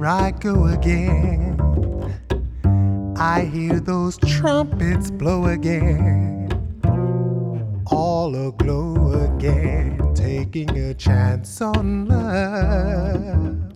I go again. I hear those trumpets blow again, all aglow again, taking a chance on love.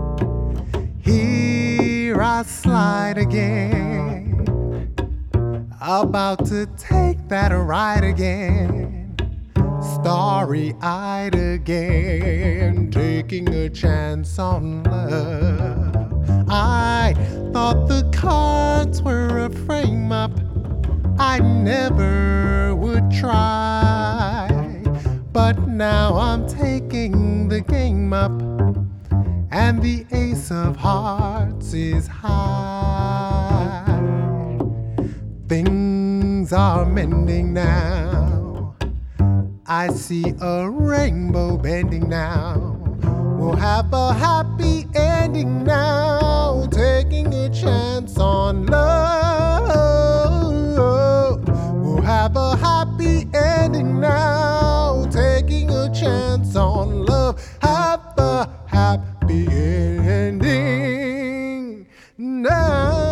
Here I slide again, about to take that ride again, starry-eyed again, taking a chance on love. I thought the cards were a frame-up I never would try, but now I'm taking the game up, and the ace of hearts is high. Things are mending now, I see a rainbow bending now. We'll have a happy ending now, taking a chance on love. We'll have a happy ending now, taking a chance on love. Have a happy ending now.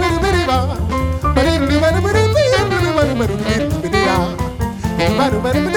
Ba-do-ba-do-ba-do.